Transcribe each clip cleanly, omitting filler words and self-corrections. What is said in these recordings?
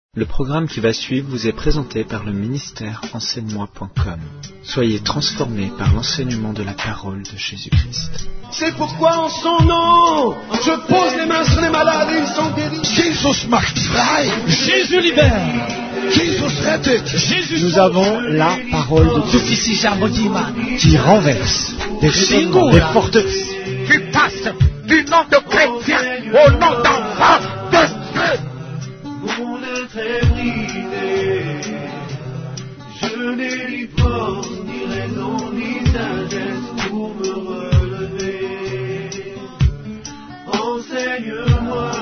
Le programme qui va suivre vous est présenté par le ministère enseigne-moi.com. Soyez transformés par l'enseignement de la parole de Jésus-Christ. C'est pourquoi en son nom, je pose les mains sur les malades et ils sont guéris. Jesus macht frei. Jésus libère. Jesus rettet. Nous avons la parole de Dieu qui renverse des raisonnements, des forteresses. Qui passe du nom de chrétien au nom d'enfant de Dieu. Mon être est brisé, je n'ai ni force, ni raison, ni sagesse pour me relever. Enseigne-moi,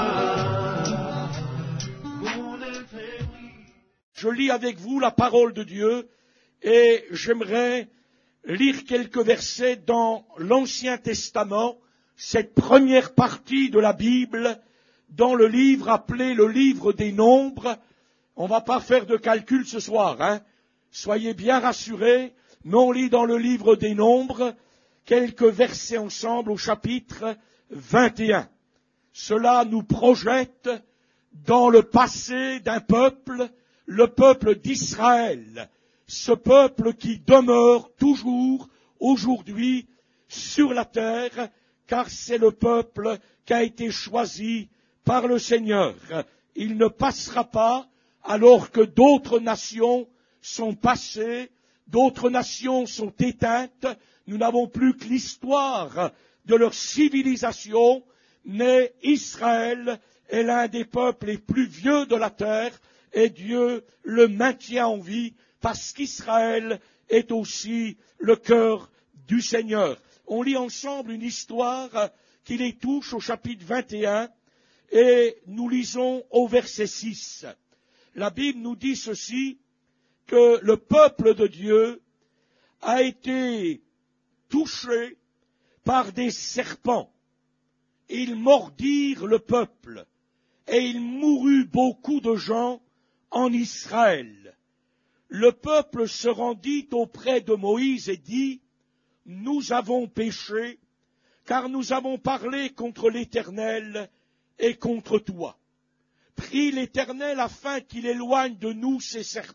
mon être est brisé. Je lis avec vous la parole de Dieu et j'aimerais lire quelques versets dans l'Ancien Testament, cette première partie de la Bible, dans le livre appelé le livre des Nombres. On ne va pas faire de calcul ce soir, hein. Soyez bien rassurés, mais on lit dans le livre des Nombres quelques versets ensemble au chapitre 21. Cela nous projette dans le passé d'un peuple, le peuple d'Israël, ce peuple qui demeure toujours aujourd'hui sur la terre, car c'est le peuple qui a été choisi par le Seigneur. Il ne passera pas alors que d'autres nations sont passées, d'autres nations sont éteintes. Nous n'avons plus que l'histoire de leur civilisation, mais Israël est l'un des peuples les plus vieux de la terre et Dieu le maintient en vie parce qu'Israël est aussi le cœur du Seigneur. On lit ensemble une histoire qui les touche au chapitre 21. Et nous lisons au verset 6. La Bible nous dit ceci, que le peuple de Dieu a été touché par des serpents. Ils mordirent le peuple et il mourut beaucoup de gens en Israël. Le peuple se rendit auprès de Moïse et dit, « Nous avons péché, car nous avons parlé contre l'Éternel et contre toi. Prie l'Éternel afin qu'il éloigne de nous ces serpents. »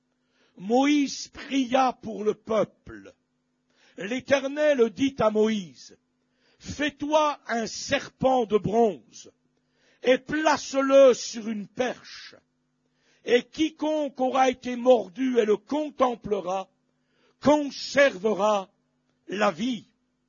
Moïse pria pour le peuple. L'Éternel dit à Moïse, « Fais-toi un serpent de bronze et place-le sur une perche, et quiconque aura été mordu et le contemplera, conservera la vie. »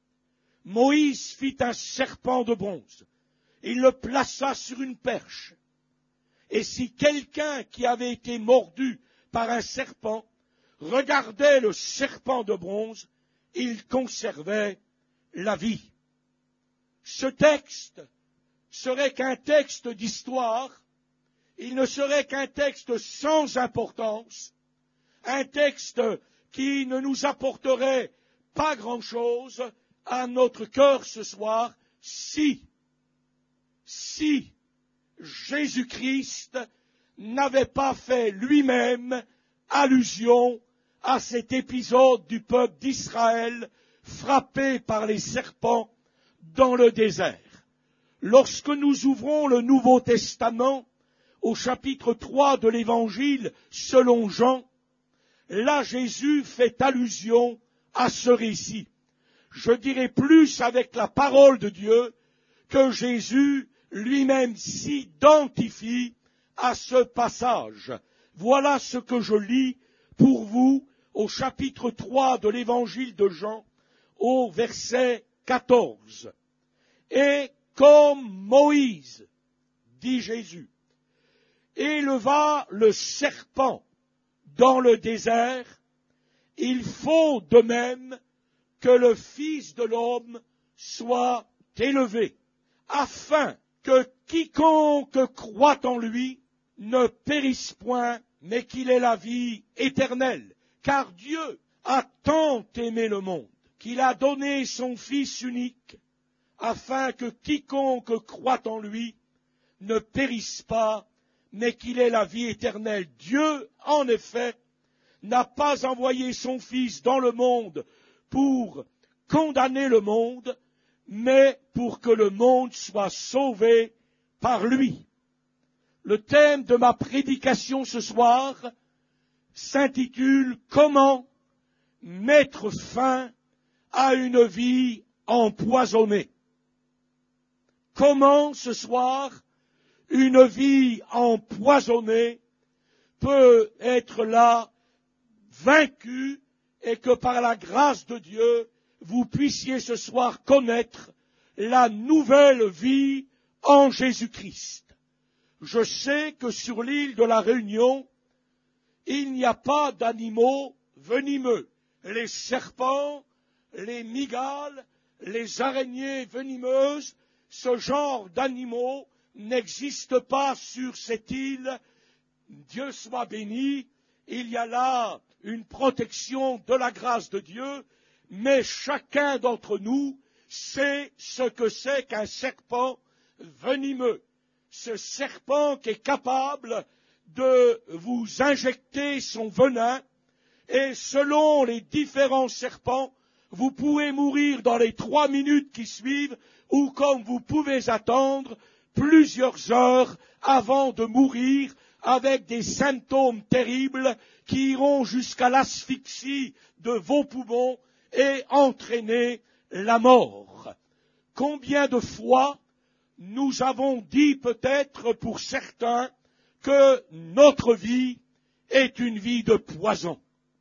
Moïse fit un serpent de bronze. Il le plaça sur une perche. Et si quelqu'un qui avait été mordu par un serpent regardait le serpent de bronze, il conservait la vie. Ce texte serait qu'un texte d'histoire, il ne serait qu'un texte sans importance, un texte qui ne nous apporterait pas grand-chose à notre cœur ce soir si Jésus-Christ n'avait pas fait lui-même allusion à cet épisode du peuple d'Israël frappé par les serpents dans le désert. Lorsque nous ouvrons le Nouveau Testament au chapitre 3 de l'Évangile selon Jean, là Jésus fait allusion à ce récit. Je dirais plus avec la parole de Dieu que Jésus lui-même s'identifie à ce passage. Voilà ce que je lis pour vous au chapitre 3 de l'évangile de Jean, au verset 14. Et comme Moïse, dit Jésus, éleva le serpent dans le désert, il faut de même que le Fils de l'homme soit élevé, afin que quiconque croit en lui ne périsse point, mais qu'il ait la vie éternelle. Car Dieu a tant aimé le monde qu'il a donné son Fils unique, afin que quiconque croit en lui ne périsse pas, mais qu'il ait la vie éternelle. Dieu, en effet, n'a pas envoyé son Fils dans le monde pour condamner le monde, mais pour que le monde soit sauvé par lui. Le thème de ma prédication ce soir s'intitule « Comment mettre fin à une vie empoisonnée ». Comment ce soir une vie empoisonnée peut être là vaincue et que par la grâce de Dieu, vous puissiez ce soir connaître la nouvelle vie en Jésus-Christ. Je sais que sur l'île de la Réunion, il n'y a pas d'animaux venimeux. Les serpents, les mygales, les araignées venimeuses, ce genre d'animaux n'existe pas sur cette île. Dieu soit béni, il y a là une protection de la grâce de Dieu, mais chacun d'entre nous sait ce que c'est qu'un serpent venimeux. Ce serpent qui est capable de vous injecter son venin, et selon les différents serpents, vous pouvez mourir dans les 3 minutes qui suivent, ou comme vous pouvez attendre plusieurs heures avant de mourir, avec des symptômes terribles qui iront jusqu'à l'asphyxie de vos poumons et entraîner la mort. Combien de fois nous avons dit peut-être pour certains que notre vie est une vie de poison.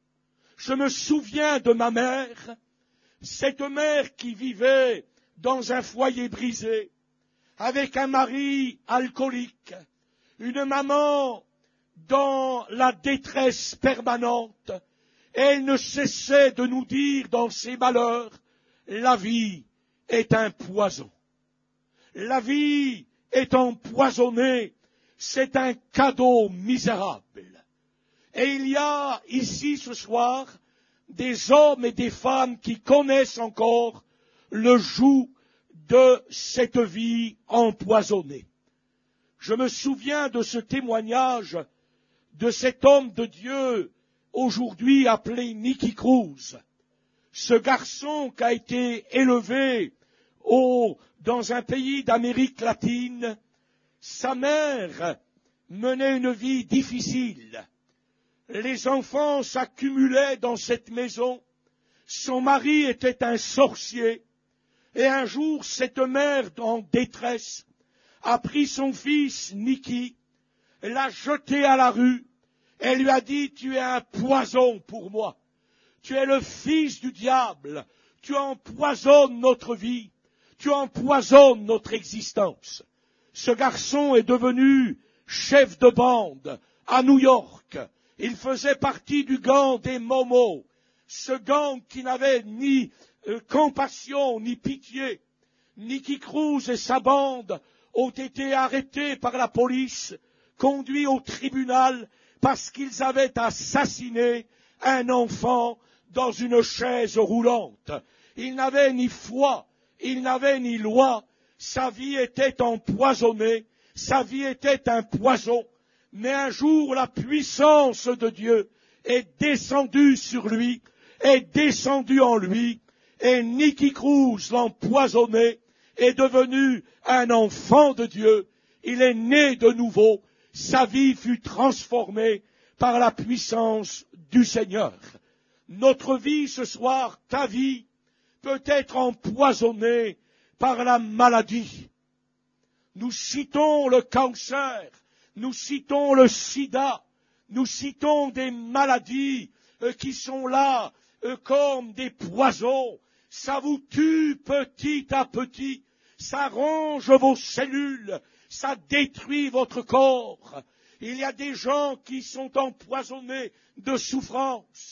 Je me souviens de ma mère, cette mère qui vivait dans un foyer brisé, avec un mari alcoolique, une maman dans la détresse permanente, et elle ne cessait de nous dire dans ses malheurs, la vie est un poison. La vie est empoisonnée, c'est un cadeau misérable. Et il y a ici ce soir des hommes et des femmes qui connaissent encore le joug de cette vie empoisonnée. Je me souviens de ce témoignage de cet homme de Dieu aujourd'hui appelé Nicky Cruz. Ce garçon qui a été élevé dans un pays d'Amérique latine, sa mère menait une vie difficile. Les enfants s'accumulaient dans cette maison. Son mari était un sorcier. Et un jour, cette mère en détresse a pris son fils, Nicky, l'a jeté à la rue. Elle lui a dit, tu es un poison pour moi. Tu es le fils du diable. Tu empoisonnes notre vie. Tu empoisonnes notre existence. Ce garçon est devenu chef de bande à New York. Il faisait partie du gang des Momos. Ce gang qui n'avait ni compassion ni pitié. Nicky Cruz et sa bande ont été arrêtés par la police, conduits au tribunal parce qu'ils avaient assassiné un enfant dans une chaise roulante. Il n'avait ni foi, il n'avait ni loi, sa vie était empoisonnée, sa vie était un poison. Mais un jour, la puissance de Dieu est descendue sur lui, est descendue en lui, et Nicky Cruz, l'empoisonné, est devenu un enfant de Dieu. Il est né de nouveau. Sa vie fut transformée par la puissance du Seigneur. Notre vie ce soir, ta vie, peut être empoisonnée par la maladie. Nous citons le cancer, nous citons le sida, nous citons des maladies qui sont là comme des poisons. Ça vous tue petit à petit, ça ronge vos cellules, ça détruit votre corps. Il y a des gens qui sont empoisonnés de souffrance.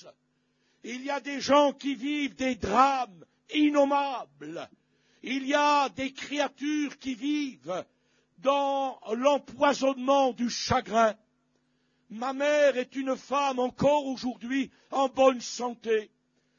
Il y a des gens qui vivent des drames innommables. Il y a des créatures qui vivent dans l'empoisonnement du chagrin. Ma mère est une femme encore aujourd'hui en bonne santé,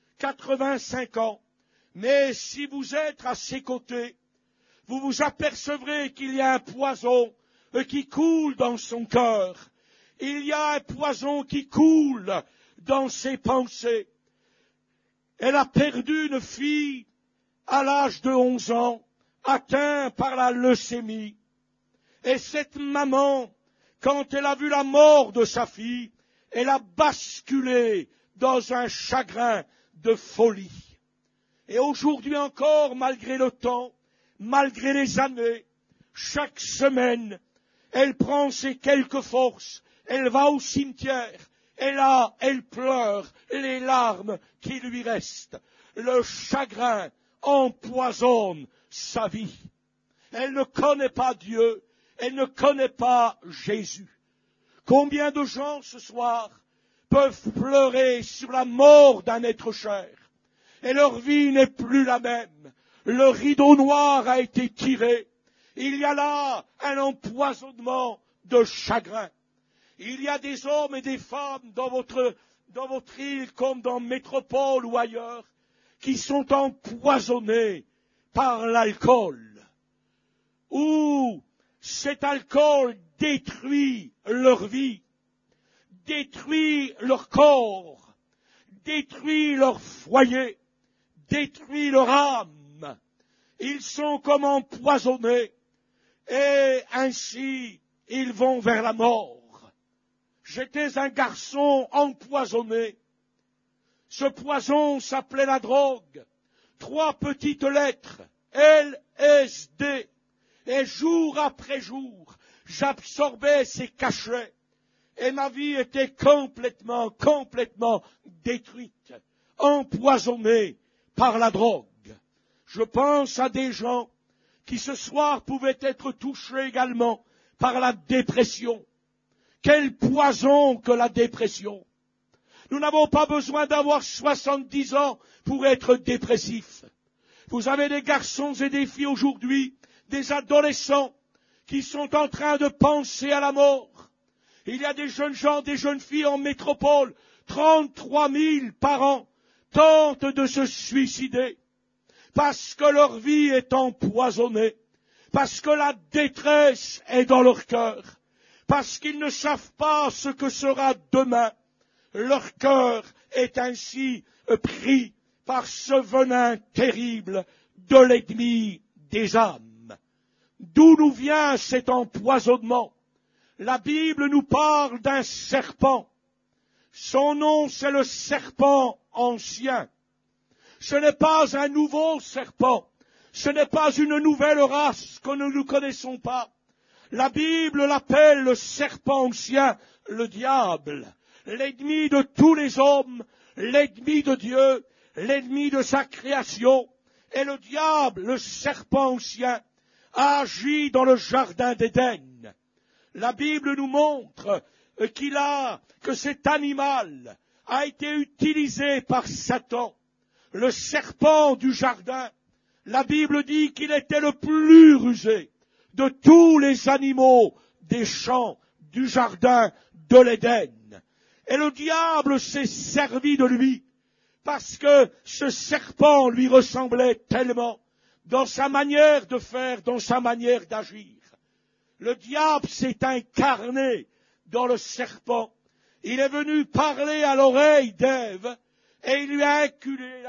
85 ans. Mais si vous êtes à ses côtés, vous vous apercevrez qu'il y a un poison qui coule dans son cœur. Il y a un poison qui coule dans ses pensées. Elle a perdu une fille à l'âge de 11 ans, atteinte par la leucémie. Et cette maman quand elle a vu la mort de sa fille, elle a basculé dans un chagrin de folie. Et aujourd'hui encore, malgré le temps, malgré les années, chaque semaine, elle prend ses quelques forces, elle va au cimetière, et là, elle pleure les larmes qui lui restent. Le chagrin empoisonne sa vie. Elle ne connaît pas Dieu, elle ne connaît pas Jésus. Combien de gens ce soir peuvent pleurer sur la mort d'un être cher, et leur vie n'est plus la même. Le rideau noir a été tiré. Il y a là un empoisonnement de chagrin. Il y a des hommes et des femmes dans votre île comme dans Métropole ou ailleurs qui sont empoisonnés par l'alcool. Où cet alcool détruit leur vie, détruit leur corps, détruit leur foyer, détruit leur âme. Ils sont comme empoisonnés et ainsi ils vont vers la mort. J'étais un garçon empoisonné. Ce poison s'appelait la drogue. 3 petites lettres, LSD. Et jour après jour, j'absorbais ces cachets. Et ma vie était complètement détruite, empoisonnée par la drogue. Je pense à des gens qui ce soir pouvaient être touchés également par la dépression. Quel poison que la dépression! Nous n'avons pas besoin d'avoir 70 ans pour être dépressifs. Vous avez des garçons et des filles aujourd'hui, des adolescents, qui sont en train de penser à la mort. Il y a des jeunes gens, des jeunes filles en métropole, 33 000 par an, tentent de se suicider, parce que leur vie est empoisonnée, parce que la détresse est dans leur cœur, parce qu'ils ne savent pas ce que sera demain. Leur cœur est ainsi pris par ce venin terrible de l'ennemi des âmes. D'où nous vient cet empoisonnement? La Bible nous parle d'un serpent. Son nom, c'est le serpent ancien. Ce n'est pas un nouveau serpent. Ce n'est pas une nouvelle race que nous ne connaissons pas. La Bible l'appelle le serpent ancien, le diable, l'ennemi de tous les hommes, l'ennemi de Dieu, l'ennemi de sa création. Et le diable, le serpent ancien, a agi dans le jardin d'Éden. La Bible nous montre que cet animal a été utilisé par Satan, le serpent du jardin. La Bible dit qu'il était le plus rusé de tous les animaux des champs, du jardin de l'Éden. Et le diable s'est servi de lui, parce que ce serpent lui ressemblait tellement, dans sa manière de faire, dans sa manière d'agir. Le diable s'est incarné dans le serpent. Il est venu parler à l'oreille d'Ève, et il lui a inculé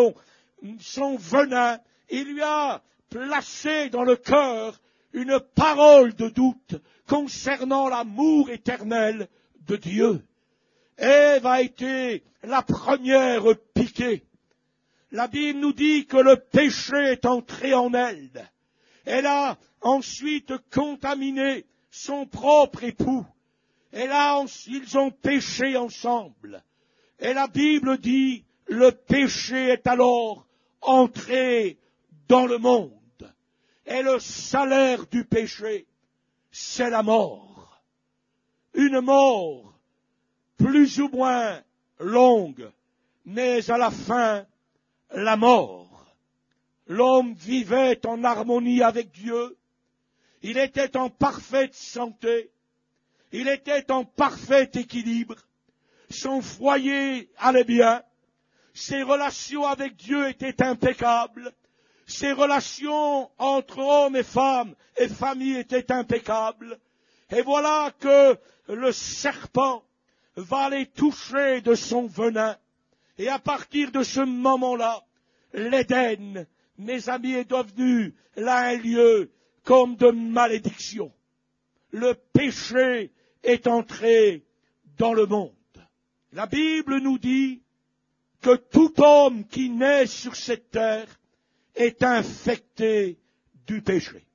son venin, il lui a placé dans le cœur une parole de doute concernant l'amour éternel de Dieu. Ève a été la première piquée. La Bible nous dit que le péché est entré en elle. Elle a ensuite contaminé son propre époux. Et là, ils ont péché ensemble. Et la Bible dit, le péché est alors entré dans le monde. Et le salaire du péché, c'est la mort. Une mort plus ou moins longue, mais à la fin, la mort. L'homme vivait en harmonie avec Dieu. Il était en parfaite santé. Il était en parfait équilibre. Son foyer allait bien. Ses relations avec Dieu étaient impeccables. Ses relations entre hommes et femmes et famille étaient impeccables. Et voilà que le serpent va les toucher de son venin. Et à partir de ce moment-là, l'Éden, mes amis, est devenu là un lieu comme de malédiction. Le péché est entré dans le monde. La Bible nous dit que tout homme qui naît sur cette terre est infecté du péché.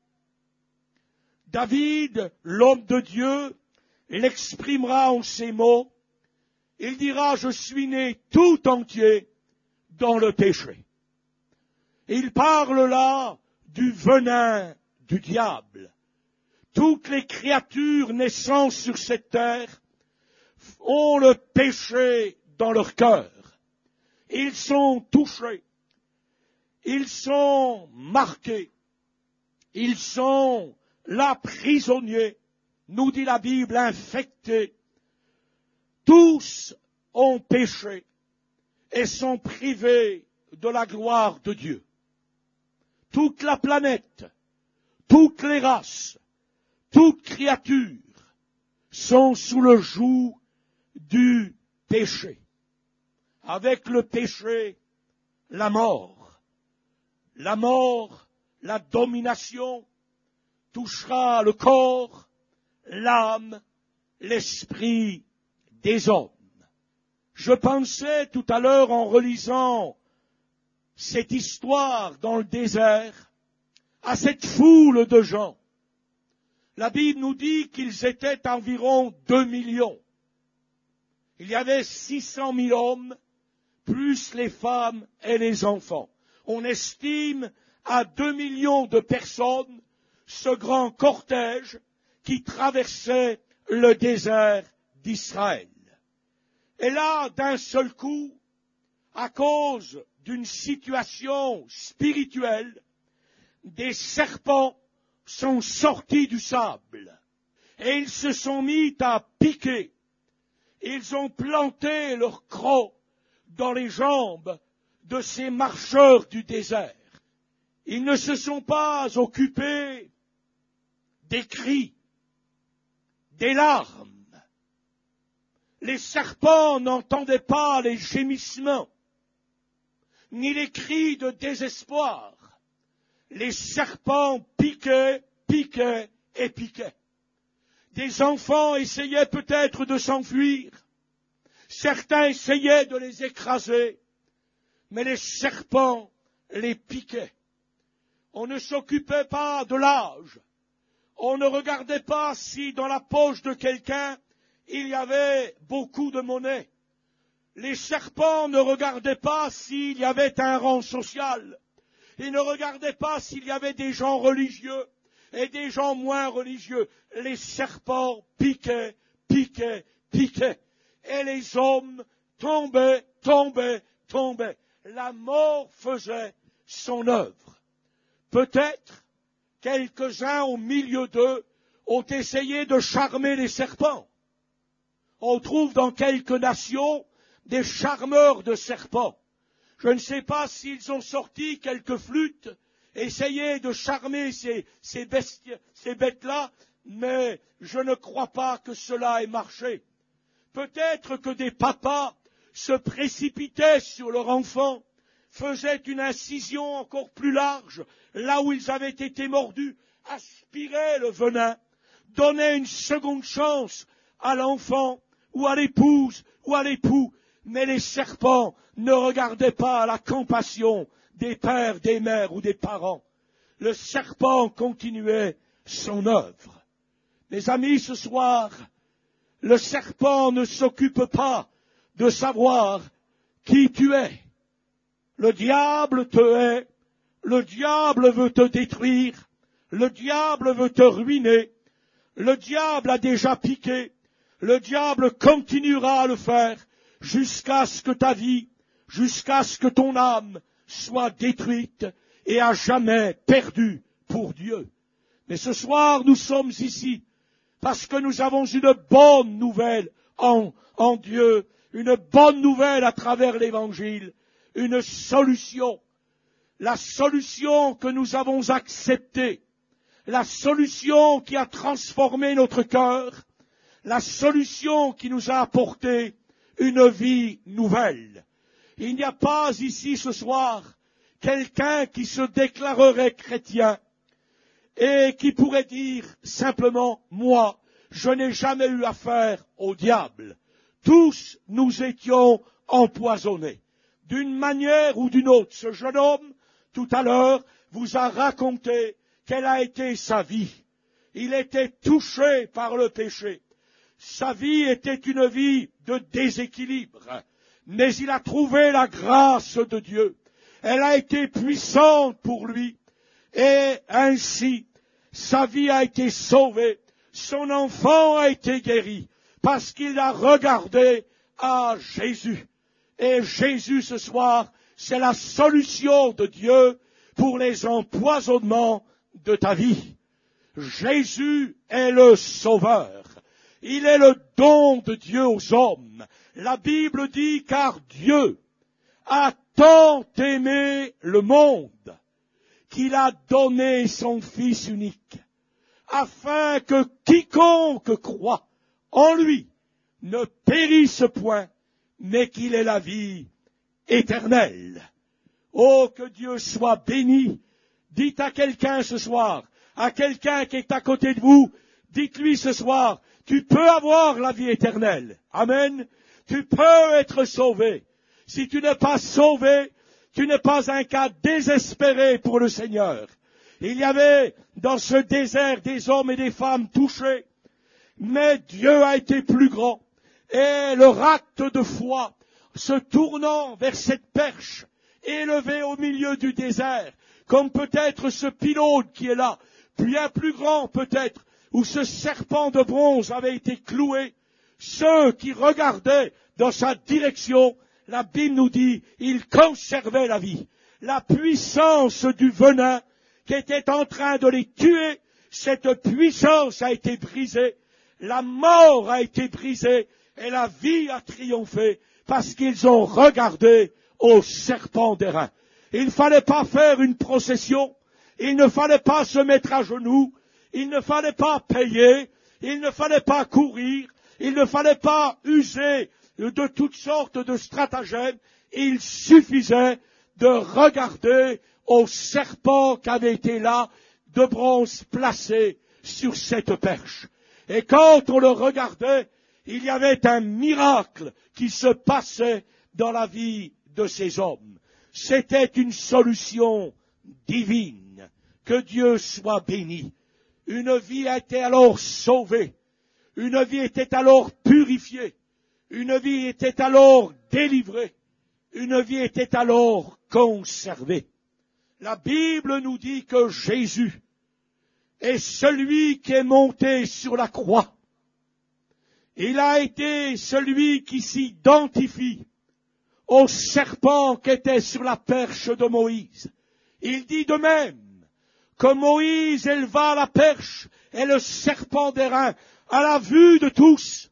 David, l'homme de Dieu, l'exprimera en ces mots. Il dira, je suis né tout entier dans le péché. Il parle là du venin du diable. Toutes les créatures naissant sur cette terre ont le péché dans leur cœur. Ils sont touchés. Ils sont marqués. Ils sont là prisonniers, nous dit la Bible, infectés. Tous ont péché et sont privés de la gloire de Dieu. Toute la planète, toutes les races, toutes créatures sont sous le joug du péché. Avec le péché, la mort. La mort, la domination, touchera le corps, l'âme, l'esprit des hommes. Je pensais tout à l'heure en relisant cette histoire dans le désert à cette foule de gens. La Bible nous dit qu'ils étaient environ 2 millions. Il y avait 600 000 hommes, plus les femmes et les enfants. On estime à 2 millions de personnes ce grand cortège qui traversait le désert d'Israël. Et là, d'un seul coup, à cause d'une situation spirituelle, des serpents sont sortis du sable et ils se sont mis à piquer. Ils ont planté leurs crocs dans les jambes de ces marcheurs du désert. Ils ne se sont pas occupés des cris, des larmes. Les serpents n'entendaient pas les gémissements, ni les cris de désespoir. Les serpents piquaient, piquaient et piquaient. Des enfants essayaient peut-être de s'enfuir. Certains essayaient de les écraser, mais les serpents les piquaient. On ne s'occupait pas de l'âge. On ne regardait pas si dans la poche de quelqu'un il y avait beaucoup de monnaie. Les serpents ne regardaient pas s'il y avait un rang social. Ils ne regardaient pas s'il y avait des gens religieux et des gens moins religieux. Les serpents piquaient, piquaient, piquaient. Et les hommes tombaient, tombaient, tombaient. La mort faisait son œuvre. Peut-être quelques-uns au milieu d'eux ont essayé de charmer les serpents. On trouve dans quelques nations des charmeurs de serpents. Je ne sais pas s'ils ont sorti quelques flûtes, essayé de charmer ces bêtes-là, mais je ne crois pas que cela ait marché. Peut-être que des papas se précipitaient sur leur enfant, faisaient une incision encore plus large, là où ils avaient été mordus, aspiraient le venin, donnaient une seconde chance à l'enfant, ou à l'épouse, ou à l'époux, mais les serpents ne regardaient pas la compassion des pères, des mères ou des parents. Le serpent continuait son œuvre. Mes amis, ce soir, le serpent ne s'occupe pas de savoir qui tu es. Le diable te hait, le diable veut te détruire, le diable veut te ruiner, le diable a déjà piqué, le diable continuera à le faire jusqu'à ce que ta vie, jusqu'à ce que ton âme soit détruite et à jamais perdue pour Dieu. Mais ce soir, nous sommes ici parce que nous avons une bonne nouvelle en Dieu, une bonne nouvelle à travers l'Évangile, une solution, la solution que nous avons acceptée, la solution qui a transformé notre cœur, la solution qui nous a apporté une vie nouvelle. Il n'y a pas ici ce soir quelqu'un qui se déclarerait chrétien et qui pourrait dire simplement, moi, je n'ai jamais eu affaire au diable. Tous nous étions empoisonnés. D'une manière ou d'une autre, ce jeune homme, tout à l'heure, vous a raconté quelle a été sa vie. Il était touché par le péché. Sa vie était une vie de déséquilibre. Mais il a trouvé la grâce de Dieu. Elle a été puissante pour lui. Et ainsi, sa vie a été sauvée. Son enfant a été guéri. Parce qu'il a regardé à Jésus. Et Jésus, ce soir, c'est la solution de Dieu pour les empoisonnements de ta vie. Jésus est le Sauveur. Il est le don de Dieu aux hommes. La Bible dit, car Dieu a tant aimé le monde qu'il a donné son Fils unique, afin que quiconque croit en lui ne périsse point, mais qu'il ait la vie éternelle. Oh, que Dieu soit béni. Dites à quelqu'un ce soir, à quelqu'un qui est à côté de vous, dites-lui ce soir, tu peux avoir la vie éternelle. Amen. Tu peux être sauvé. Si tu n'es pas sauvé, tu n'es pas un cas désespéré pour le Seigneur. Il y avait dans ce désert des hommes et des femmes touchés, mais Dieu a été plus grand. Et leur acte de foi, se tournant vers cette perche, élevée au milieu du désert, comme peut-être ce pylône qui est là, bien plus grand peut-être, où ce serpent de bronze avait été cloué, ceux qui regardaient dans sa direction, la Bible nous dit, ils conservaient la vie. La puissance du venin qui était en train de les tuer, cette puissance a été brisée, la mort a été brisée, et la vie a triomphé, parce qu'ils ont regardé au serpent d'airain. Il ne fallait pas faire une procession, il ne fallait pas se mettre à genoux, il ne fallait pas payer, il ne fallait pas courir, il ne fallait pas user de toutes sortes de stratagèmes, il suffisait de regarder au serpent qui avait été là, de bronze placé sur cette perche. Et quand on le regardait, il y avait un miracle qui se passait dans la vie de ces hommes. C'était une solution divine. Que Dieu soit béni. Une vie était alors sauvée. Une vie était alors purifiée. Une vie était alors délivrée. Une vie était alors conservée. La Bible nous dit que Jésus est celui qui est monté sur la croix. Il a été celui qui s'identifie au serpent qui était sur la perche de Moïse. Il dit de même que Moïse éleva la perche et le serpent d'airain à la vue de tous.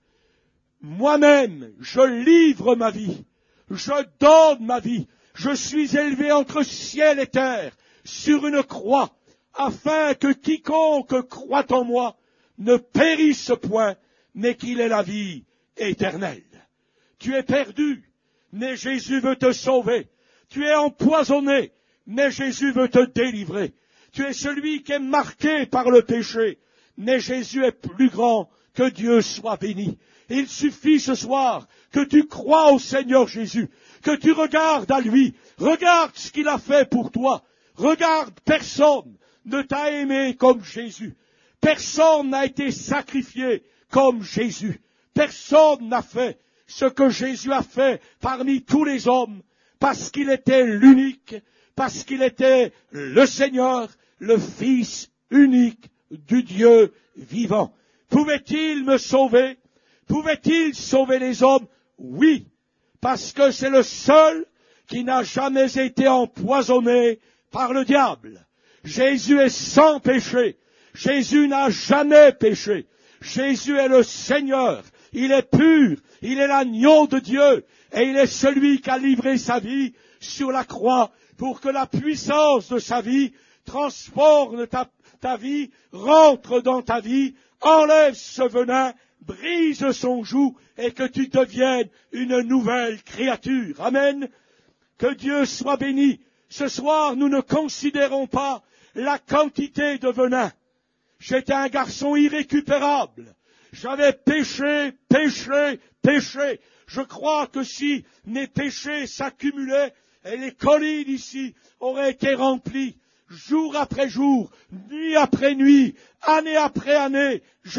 Moi-même, je livre ma vie, je donne ma vie, je suis élevé entre ciel et terre sur une croix, afin que quiconque croit en moi ne périsse point, mais qu'il ait la vie éternelle. Tu es perdu, mais Jésus veut te sauver. Tu es empoisonné, mais Jésus veut te délivrer. Tu es celui qui est marqué par le péché, mais Jésus est plus grand. Que Dieu soit béni. Il suffit ce soir que tu crois au Seigneur Jésus, que tu regardes à lui, regarde ce qu'il a fait pour toi. Regarde, personne ne t'a aimé comme Jésus. Personne n'a été sacrifié comme Jésus. Personne n'a fait ce que Jésus a fait parmi tous les hommes, parce qu'il était l'unique, parce qu'il était le Seigneur, le Fils unique du Dieu vivant. Pouvait-il me sauver? Pouvait-il sauver les hommes? Oui, parce que c'est le seul qui n'a jamais été empoisonné par le diable. Jésus est sans péché. Jésus n'a jamais péché. Jésus est le Seigneur. Il est pur. Il est l'agneau de Dieu. Et il est celui qui a livré sa vie sur la croix pour que la puissance de sa vie transforme ta vie, rentre dans ta vie, enlève ce venin, brise son joug et que tu deviennes une nouvelle créature. Amen. Que Dieu soit béni. Ce soir, nous ne considérons pas la quantité de venin. J'étais un garçon irrécupérable. J'avais péché. Je crois que si mes péchés s'accumulaient, et les collines ici auraient été remplies, jour après jour, nuit après nuit, année après année, je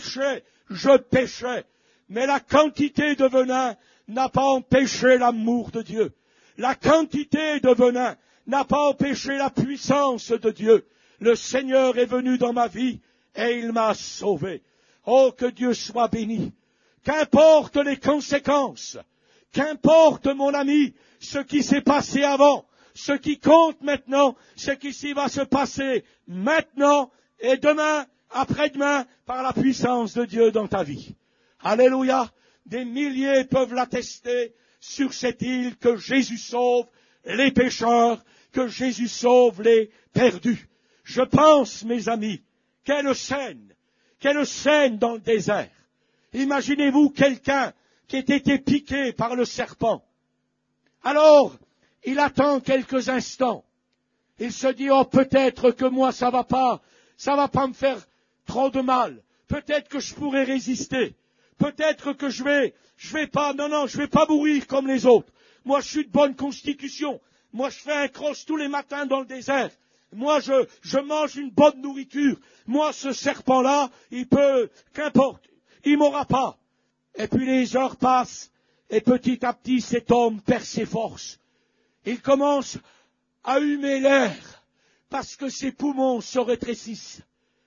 péchais. Mais la quantité de venin n'a pas empêché l'amour de Dieu. La quantité de venin n'a pas empêché la puissance de Dieu. Le Seigneur est venu dans ma vie et il m'a sauvé. Oh, que Dieu soit béni. Qu'importe les conséquences, qu'importe, mon ami, ce qui s'est passé avant, ce qui compte maintenant, c'est qu'ici va se passer maintenant et demain, après-demain, par la puissance de Dieu dans ta vie. Alléluia. Des milliers peuvent l'attester sur cette île que Jésus sauve les pécheurs, que Jésus sauve les perdus. Je pense, mes amis, quelle scène dans le désert. Imaginez-vous quelqu'un qui ait été piqué par le serpent. Alors, il attend quelques instants. Il se dit, oh, peut-être que moi, ça va pas me faire trop de mal. Peut-être que je pourrais résister. Peut-être que je vais pas mourir comme les autres. Moi, je suis de bonne constitution. Moi, je fais un cross tous les matins dans le désert. Moi, je mange une bonne nourriture. Moi, ce serpent-là, qu'importe, il m'aura pas. Et puis les heures passent, et petit à petit, cet homme perd ses forces. Il commence à humer l'air, parce que ses poumons se rétrécissent.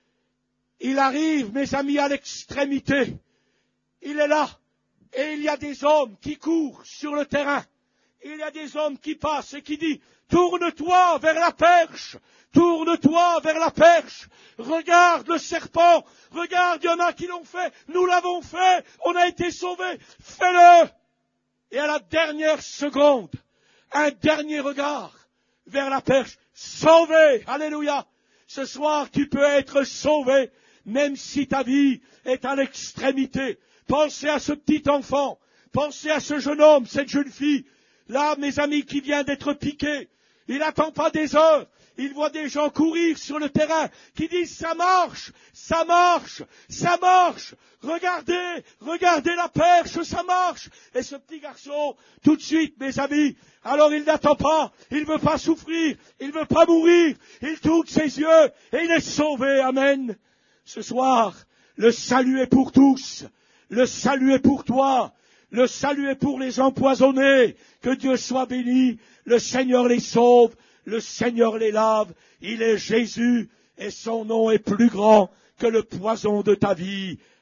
Il arrive, mes amis, à l'extrémité. Il est là, et il y a des hommes qui courent sur le terrain. Il y a des hommes qui passent et qui disent, tourne-toi vers la perche, tourne-toi vers la perche, regarde le serpent, regarde, il y en a qui l'ont fait, nous l'avons fait, on a été sauvés, fais-le. Et à la dernière seconde, un dernier regard vers la perche, sauvé, alléluia. Ce soir, tu peux être sauvé, même si ta vie est à l'extrémité. Pensez à ce petit enfant, pensez à ce jeune homme, cette jeune fille, là, mes amis, qui vient d'être piqué. Il n'attend pas des heures. Il voit des gens courir sur le terrain qui disent ça marche. Regardez la perche, ça marche. Et ce petit garçon, tout de suite, mes amis, alors il n'attend pas, il ne veut pas souffrir, il ne veut pas mourir, il tourne ses yeux et il est sauvé. Amen. Ce soir, le salut est pour tous. Le salut est pour toi. Le salut est pour les empoisonnés. Que Dieu soit béni. Le Seigneur les sauve. Le Seigneur les lave. Il est Jésus et son nom est plus grand que le poison de ta vie.